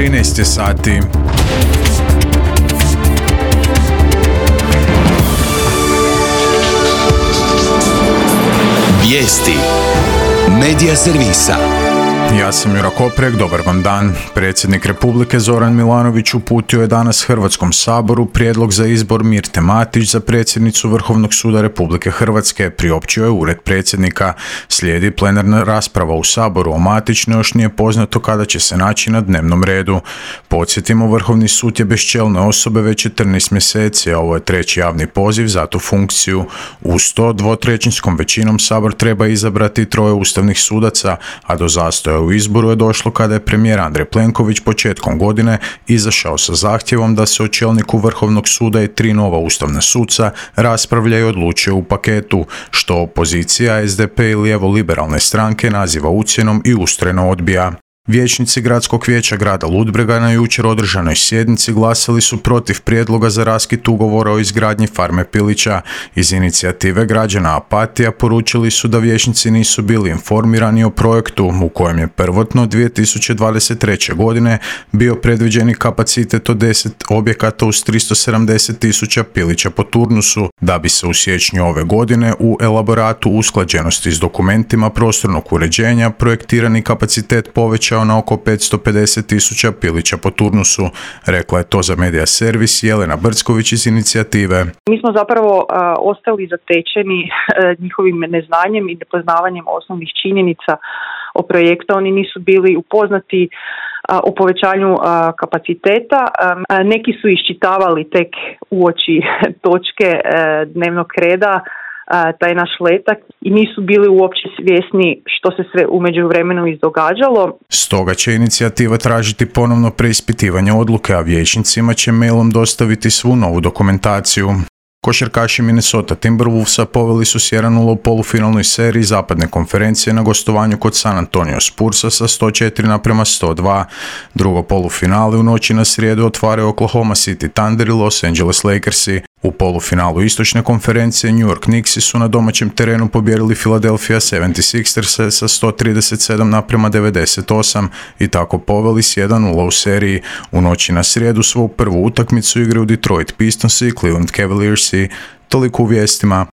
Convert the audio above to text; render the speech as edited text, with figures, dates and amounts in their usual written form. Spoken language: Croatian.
13 sati. Vijesti Medija servisa. Ja sam Jura Koprek, dobar vam dan. Predsjednik Republike Zoran Milanović uputio je danas Hrvatskom saboru prijedlog za izbor Mirte Matić za predsjednicu Vrhovnog suda Republike Hrvatske, priopćio je Ured predsjednika. Slijedi plenarna rasprava u Saboru o Matić, no još nije poznato kada će se naći na dnevnom redu. Podsjetimo, Vrhovni sud je bez čelne osobe već 14 mjeseci, a ovo je treći javni poziv za tu funkciju. Uz to, dvotrećinskom većinom Sabor treba izabrati 3 ustavnih sudaca, a do zastoja u izboru je došlo kada je premijer Andrej Plenković početkom godine izašao sa zahtjevom da se o čelniku Vrhovnog suda i 3 nova ustavna suca raspravlja i odlučuje u paketu, što opozicija, SDP i lijevo-liberalne stranke naziva ucjenom i ustrajno odbija. Vijećnici Gradskog vijeća grada Ludbrega na jučer održanoj sjednici glasali su protiv prijedloga za raskid ugovora o izgradnji farme pilića. Iz inicijative građana Apatija poručili su da vijećnici nisu bili informirani o projektu u kojem je prvotno 2023. godine bio predviđeni kapacitet od 10 objekata uz 370.000 pilića po turnusu, da bi se u siječnju ove godine u elaboratu usklađenosti s dokumentima prostornog uređenja projektirani kapacitet povećao na oko 550.000 pilića po turnusu, rekla je to za Medija servis Jelena Brcković iz inicijative. Mi smo zapravo ostali zatečeni njihovim neznanjem i nepoznavanjem osnovnih činjenica o projektu. Oni nisu bili upoznati o povećanju kapaciteta. Neki su iščitavali tek uoči točke dnevnog reda taj naš letak i nisu bili uopće svjesni što se sve u međuvremenu izdogađalo. Stoga će inicijativa tražiti ponovno preispitivanje odluke, a vijećnicima će mailom dostaviti svu novu dokumentaciju. Košarkaši Minnesota Timberwolvesa poveli su Sjeranula u polufinalnoj seriji zapadne konferencije na gostovanju kod San Antonio Spursa sa 104:102. Drugo polufinale u noći na srijedu otvaraju Oklahoma City Thunder i Los Angeles Lakersi. U polufinalu istočne konferencije New York Knicksi su na domaćem terenu pobijedili Philadelphia 76ers sa 137:98 i tako poveli s 1:0 u seriji. U noći na srijedu svoju prvu utakmicu igraju Detroit Pistonsi i Cleveland Cavaliersi. Toliko u vijestima.